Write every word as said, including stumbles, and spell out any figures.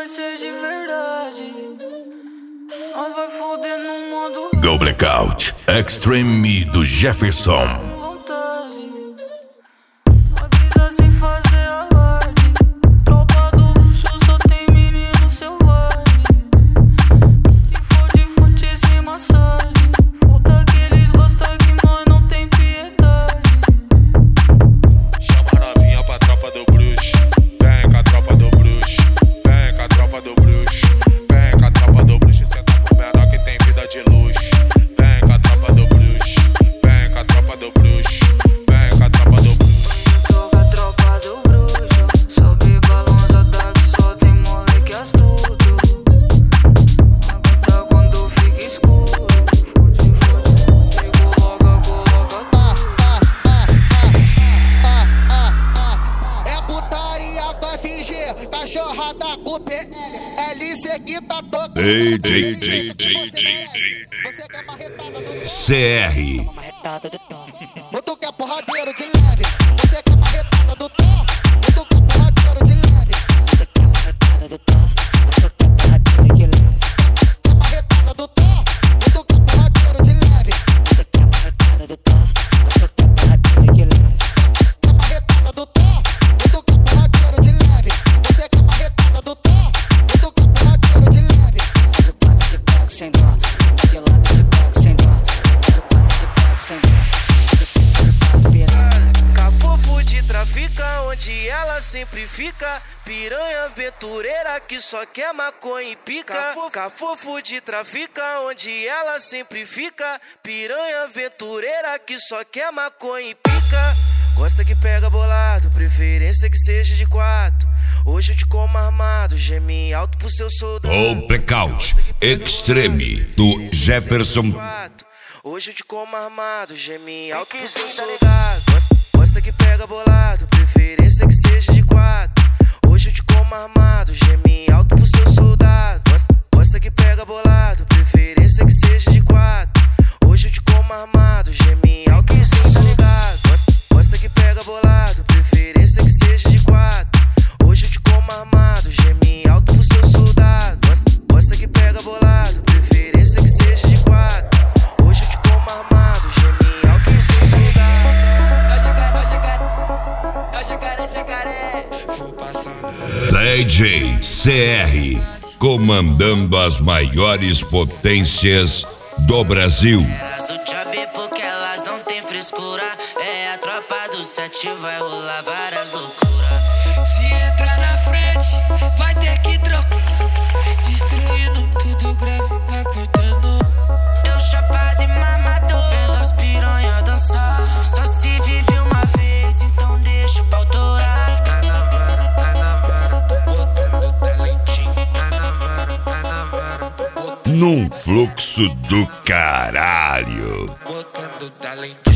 vai ser de verdade. Nós vai foder no modo Go Blackout Extreme do Jefferson. Cachorrada com P L C que tá tocando. D J, D J, Você quer marretada do C R. Ou tu quer porradeiro de leve? Você quer marretada do Thor? Ou tu quer porradeiro de leve? Você quer marretada do Thor? Ou tu quer porradeiro de leve? Quer marretada do Thor? Ou tu quer porradeiro de leve? Você quer marretada do Thor? Ou tu quer porradeiro de leve? Quer marretada do Thor? Ou tu quer porradeiro de leve? Você quer marretada do Thor? Ou tu quer porradeiro de leve? De quatro de pego sem dó, de lado de pego sem dó, de quatro de pego sem dó. Cafofo de trafica, onde ela sempre fica. Piranha aventureira que só quer maconha e pica. Cafofo de trafica, onde ela sempre fica. Piranha aventureira que só quer maconha e pica. Gosta que pega bolado, preferência que seja de quatro. Hoje eu te como armado, geme alto pro seu soldado. O Blackout Extreme do Jefferson. Hoje eu te como armado, geme alto pro seu soldado. Gosta, gosta que pega bolado, preferência que seja de quatro. Hoje eu te como armado, geme alto pro seu soldado. Gosta, gosta que pega bolado, preferência que seja de quatro. Hoje eu te como armado, geme alto pro seu soldado. Gosta, gosta que pega bolado, preferência que seja de quatro. Hoje eu te como armado, geme alto pro seu soldado. Gosta, gosta que pega bolado, preferência que seja de quatro. Hoje eu te como armado, geme alto pro seu soldado. É o jacaré, é o jacaré, é o jacaré, é o jacaré. Vou passando. D J C R, comandando as maiores potências do Brasil. Elas do Chubby porque elas não tem frescura. É a tropa do sete, vai rolar várias loucuras. Se entrar na frente, vai ter que trocar. Destruindo tudo grave, vai cortando. Eu chapado e mamador, vendo as piranha dançar. Só se vive uma vez, então deixa o pau torar. Tá na vara, tá na vara, tô botando talentinho. Tá na vara, tá na vara, tô botando. Num fluxo do caralho. Botando talentinho.